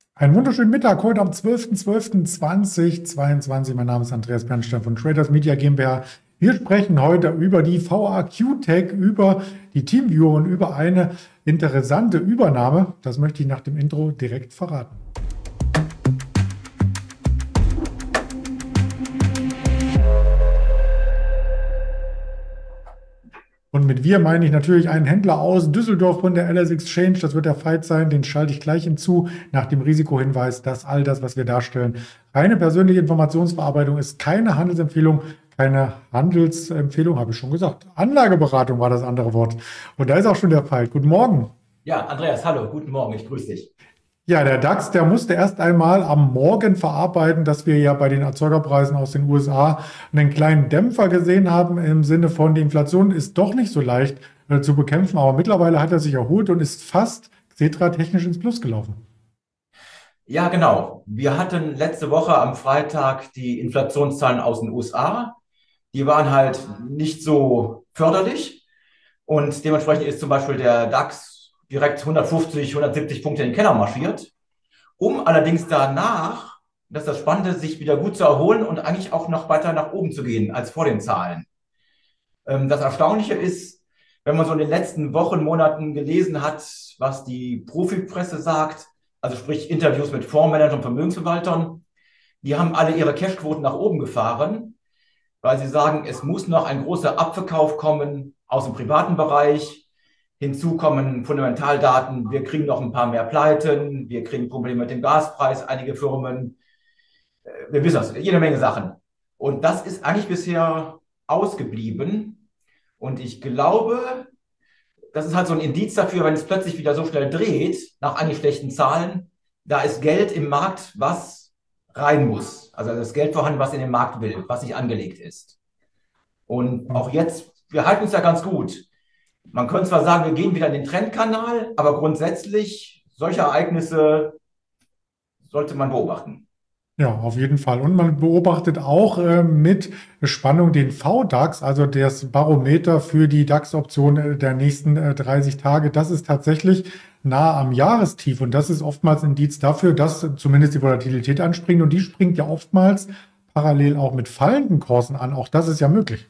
Einen wunderschönen Mittag heute am 12.12.2022. Mein Name ist Andreas Bernstein von Traders Media GmbH. Wir sprechen heute über die VAQ-Tech, über die TeamViewer und über eine interessante Übernahme. Das möchte ich nach dem Intro direkt verraten. Und mit wir meine ich natürlich einen Händler aus Düsseldorf von der LS Exchange. Das wird der Veit sein, den schalte ich gleich hinzu, nach dem Risikohinweis, dass all das, was wir darstellen, reine persönliche Informationsverarbeitung ist, keine Handelsempfehlung, keine Handelsempfehlung, habe ich schon gesagt. Anlageberatung war das andere Wort. Und da ist auch schon der Veit. Guten Morgen. Ja, Andreas, hallo, guten Morgen, ich grüße dich. Ja, der DAX, der musste erst einmal am Morgen verarbeiten, dass wir ja bei den Erzeugerpreisen aus den USA einen kleinen Dämpfer gesehen haben im Sinne von, die Inflation ist doch nicht so leicht zu bekämpfen, aber mittlerweile hat er sich erholt und ist fast xetra-technisch ins Plus gelaufen. Ja, genau. Wir hatten letzte Woche am Freitag die Inflationszahlen aus den USA. Die waren halt nicht so förderlich und dementsprechend ist zum Beispiel der DAX direkt 150, 170 Punkte in den Keller marschiert, um allerdings danach, das ist das Spannende, sich wieder gut zu erholen und eigentlich auch noch weiter nach oben zu gehen als vor den Zahlen. Das Erstaunliche ist, wenn man so in den letzten Wochen, Monaten gelesen hat, was die Profipresse sagt, also sprich Interviews mit Fondsmanagern und Vermögensverwaltern, die haben alle ihre Cashquoten nach oben gefahren, weil sie sagen, es muss noch ein großer Abverkauf kommen aus dem privaten Bereich. Hinzu kommen Fundamentaldaten, wir kriegen noch ein paar mehr Pleiten, wir kriegen Probleme mit dem Gaspreis, einige Firmen, wir wissen das, jede Menge Sachen. Und das ist eigentlich bisher ausgeblieben. Und ich glaube, das ist halt so ein Indiz dafür, wenn es plötzlich wieder so schnell dreht, nach eigentlich schlechten Zahlen, da ist Geld im Markt, was rein muss. Also das Geld vorhanden, was in den Markt will, was nicht angelegt ist. Und auch jetzt, wir halten uns ja ganz gut. Man könnte zwar sagen, wir gehen wieder in den Trendkanal, aber grundsätzlich, solche Ereignisse sollte man beobachten. Ja, auf jeden Fall. Und man beobachtet auch mit Spannung den VDAX, also das Barometer für die DAX-Option der nächsten 30 Tage. Das ist tatsächlich nahe am Jahrestief. Und das ist oftmals ein Indiz dafür, dass zumindest die Volatilität anspringt. Und die springt ja oftmals parallel auch mit fallenden Kursen an. Auch das ist ja möglich.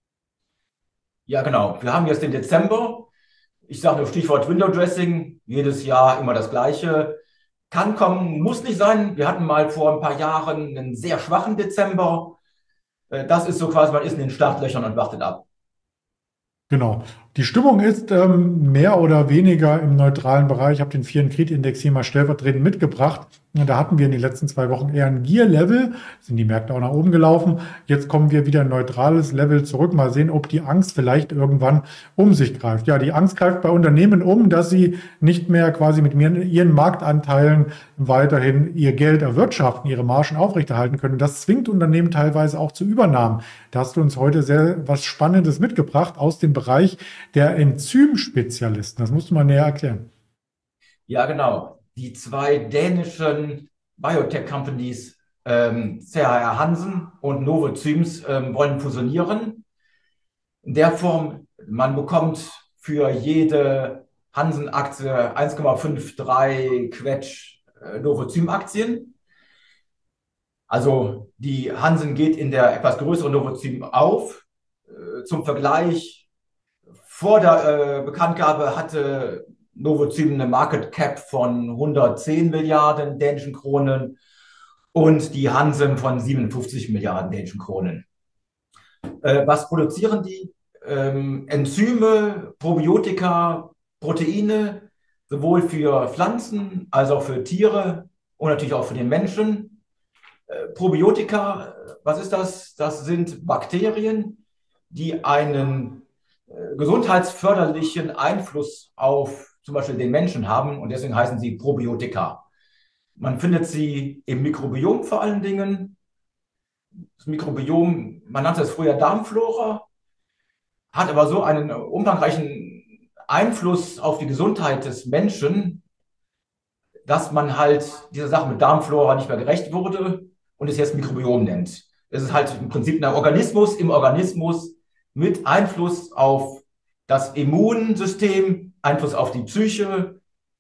Ja, genau. Wir haben jetzt den Dezember. Ich sage nur Stichwort Window Dressing. Jedes Jahr immer das Gleiche. Kann kommen, muss nicht sein. Wir hatten mal vor ein paar Jahren einen sehr schwachen Dezember. Das ist so quasi, man ist in den Startlöchern und wartet ab. Genau. Die Stimmung ist mehr oder weniger im neutralen Bereich. Ich habe den Fear&Greed-Index hier mal stellvertretend mitgebracht. Da hatten wir in den letzten 2 Wochen eher ein Gear-Level, sind die Märkte auch nach oben gelaufen. Jetzt kommen wir wieder ein neutrales Level zurück. Mal sehen, ob die Angst vielleicht irgendwann um sich greift. Ja, die Angst greift bei Unternehmen um, dass sie nicht mehr quasi mit ihren Marktanteilen weiterhin ihr Geld erwirtschaften, ihre Margen aufrechterhalten können. Das zwingt Unternehmen teilweise auch zu Übernahmen. Da hast du uns heute sehr was Spannendes mitgebracht aus dem Bereich der Enzymspezialisten. Das musst du mal näher erklären. Ja, genau. Die zwei dänischen Biotech-Companies CHR Hansen und Novozymes wollen fusionieren. In der Form, man bekommt für jede Hansen-Aktie 1,53 Quetsch Novozym-Aktien. Also die Hansen geht in der etwas größeren Novozym auf. Zum Vergleich, vor der Bekanntgabe hatte Novozym eine Market Cap von 110 Milliarden dänischen Kronen und die Hansen von 57 Milliarden dänischen Kronen. Was produzieren die? Enzyme, Probiotika, Proteine, sowohl für Pflanzen als auch für Tiere und natürlich auch für den Menschen. Probiotika, was ist das? Das sind Bakterien, die einen gesundheitsförderlichen Einfluss auf zum Beispiel den Menschen haben und deswegen heißen sie Probiotika. Man findet sie im Mikrobiom vor allen Dingen. Das Mikrobiom, man nannte es früher Darmflora, hat aber so einen umfangreichen Einfluss auf die Gesundheit des Menschen, dass man halt dieser Sache mit Darmflora nicht mehr gerecht wurde und es jetzt Mikrobiom nennt. Es ist halt im Prinzip ein Organismus im Organismus mit Einfluss auf das Immunsystem, Einfluss auf die Psyche,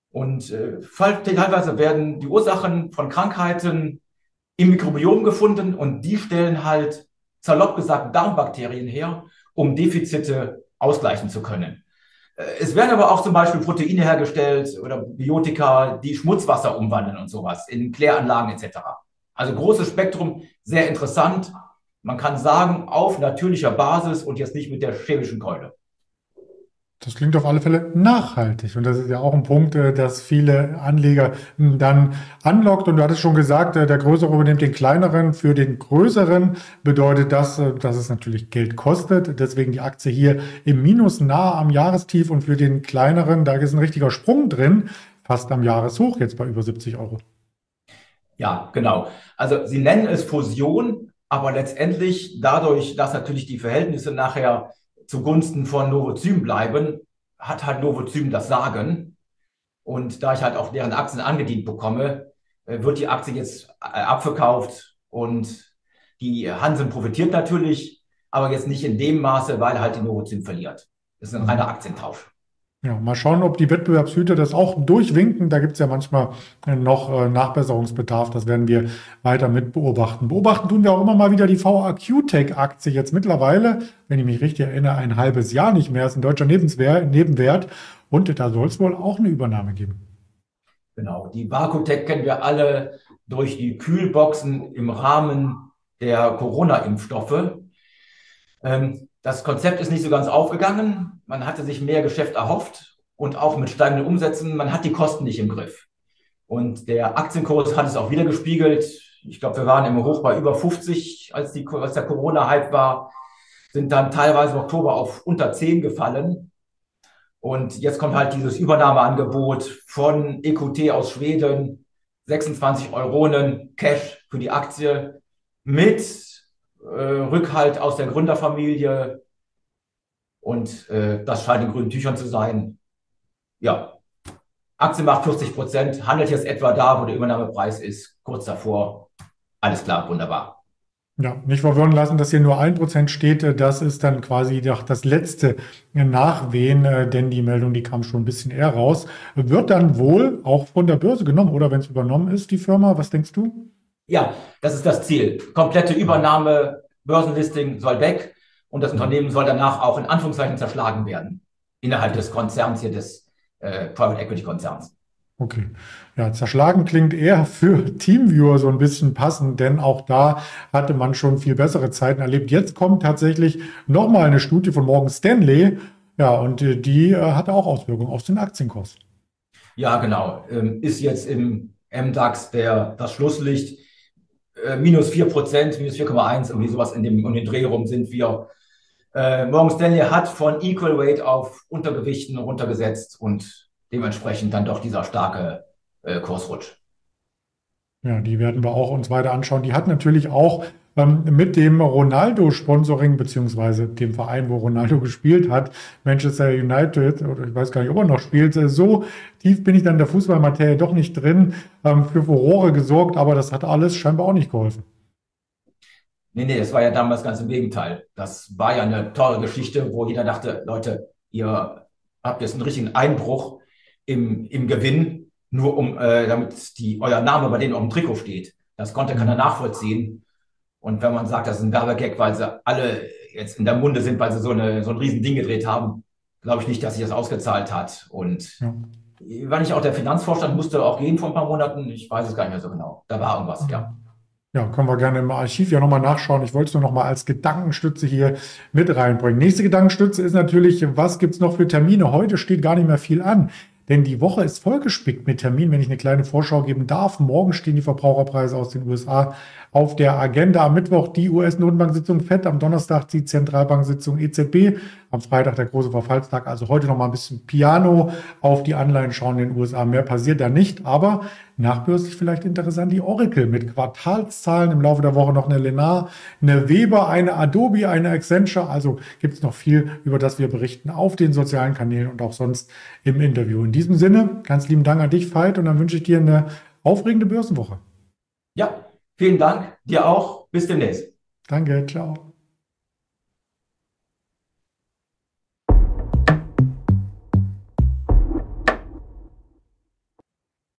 Und teilweise werden die Ursachen von Krankheiten im Mikrobiom gefunden und die stellen halt, salopp gesagt, Darmbakterien her, um Defizite ausgleichen zu können. Es werden aber auch zum Beispiel Proteine hergestellt oder Biotika, die Schmutzwasser umwandeln und sowas in Kläranlagen etc. Also großes Spektrum, sehr interessant. Man kann sagen, auf natürlicher Basis und jetzt nicht mit der chemischen Keule. Das klingt auf alle Fälle nachhaltig. Und das ist ja auch ein Punkt, dass viele Anleger dann anlockt. Und du hattest schon gesagt, der Größere übernimmt den Kleineren. Für den Größeren bedeutet das, dass es natürlich Geld kostet. Deswegen die Aktie hier im Minus nahe am Jahrestief. Und für den Kleineren, da ist ein richtiger Sprung drin, fast am Jahreshoch, jetzt bei über 70 Euro. Ja, genau. Also Sie nennen es Fusion, aber letztendlich dadurch, dass natürlich die Verhältnisse nachher zugunsten von Novozym bleiben, hat halt Novozym das Sagen. Und da ich halt auch deren Aktien angedient bekomme, wird die Aktie jetzt abverkauft und die Hansen profitiert natürlich, aber jetzt nicht in dem Maße, weil halt die Novozym verliert. Das ist ein reiner Aktientausch. Ja, mal schauen, ob die Wettbewerbshüter das auch durchwinken. Da gibt es ja manchmal noch Nachbesserungsbedarf. Das werden wir weiter mit beobachten. Beobachten tun wir auch immer mal wieder die VAQ-Tech-Aktie. Jetzt mittlerweile, wenn ich mich richtig erinnere, ein halbes Jahr nicht mehr. Ist ein deutscher Nebenwert. Und da soll es wohl auch eine Übernahme geben. Genau, die Vakutec kennen wir alle durch die Kühlboxen im Rahmen der Corona-Impfstoffe. Das Konzept ist nicht so ganz aufgegangen. Man hatte sich mehr Geschäft erhofft und auch mit steigenden Umsätzen. Man hat die Kosten nicht im Griff. Und der Aktienkurs hat es auch wieder gespiegelt. Ich glaube, wir waren im Hoch bei über 50, als der Corona-Hype war, sind dann teilweise im Oktober auf unter 10 gefallen. Und jetzt kommt halt dieses Übernahmeangebot von EQT aus Schweden, 26 Euronen Cash für die Aktie mit Rückhalt aus der Gründerfamilie und das scheint in grünen Tüchern zu sein. Ja, Aktie macht 40%, handelt jetzt etwa da, wo der Übernahmepreis ist, kurz davor. Alles klar, wunderbar. Ja, nicht verwirren lassen, dass hier nur 1% steht. Das ist dann quasi das letzte Nachwehen, denn die Meldung, die kam schon ein bisschen eher raus. Wird dann wohl auch von der Börse genommen oder wenn es übernommen ist, die Firma? Was denkst du? Ja, das ist das Ziel. Komplette Übernahme, Börsenlisting soll weg und das Unternehmen soll danach auch in Anführungszeichen zerschlagen werden. Innerhalb des Konzerns hier, des Private Equity Konzerns. Okay. Ja, zerschlagen klingt eher für Teamviewer so ein bisschen passend, denn auch da hatte man schon viel bessere Zeiten erlebt. Jetzt kommt tatsächlich nochmal eine Studie von Morgan Stanley. Ja, und die hatte auch Auswirkungen auf den Aktienkurs. Ja, genau. Ist jetzt im MDAX das Schlusslicht. Minus 4%, minus 4,1, irgendwie sowas um den Dreh rum sind wir. Morgan Stanley hat von Equal Weight auf Untergewichten runtergesetzt und dementsprechend dann doch dieser starke Kursrutsch. Ja, die werden wir auch uns weiter anschauen. Die hat natürlich auch mit dem Ronaldo-Sponsoring, beziehungsweise dem Verein, wo Ronaldo gespielt hat, Manchester United, oder ich weiß gar nicht, ob er noch spielt, so tief bin ich dann in der Fußballmaterie doch nicht drin, für Furore gesorgt, aber das hat alles scheinbar auch nicht geholfen. Nee, das war ja damals ganz im Gegenteil. Das war ja eine tolle Geschichte, wo jeder dachte, Leute, ihr habt jetzt einen richtigen Einbruch im Gewinn, nur damit euer Name bei denen auf dem Trikot steht. Das konnte keiner nachvollziehen. Und wenn man sagt, das ist ein Werbegag, weil sie alle jetzt in der Munde sind, weil sie so ein riesen Ding gedreht haben, glaube ich nicht, dass sich das ausgezahlt hat. Und war nicht auch der Finanzvorstand musste auch gehen vor ein paar Monaten? Ich weiß es gar nicht mehr so genau. Da war irgendwas, ja. Ja, können wir gerne im Archiv ja nochmal nachschauen. Ich wollte es nur nochmal als Gedankenstütze hier mit reinbringen. Nächste Gedankenstütze ist natürlich, was gibt es noch für Termine? Heute steht gar nicht mehr viel an. Denn die Woche ist vollgespickt mit Terminen, wenn ich eine kleine Vorschau geben darf. Morgen stehen die Verbraucherpreise aus den USA auf der Agenda. Am Mittwoch die US-Notenbank-Sitzung FED, am Donnerstag die Zentralbank-Sitzung EZB, am Freitag der große Verfallstag. Also heute noch mal ein bisschen Piano auf die Anleihen schauen in den USA. Mehr passiert da nicht, aber nachbörslich vielleicht interessant die Oracle mit Quartalszahlen im Laufe der Woche noch eine Lennar, eine Weber, eine Adobe, eine Accenture. Also gibt es noch viel, über das wir berichten auf den sozialen Kanälen und auch sonst im Interview. In diesem Sinne, ganz lieben Dank an dich, Veit, und dann wünsche ich dir eine aufregende Börsenwoche. Ja, vielen Dank, dir auch. Bis demnächst. Danke, ciao.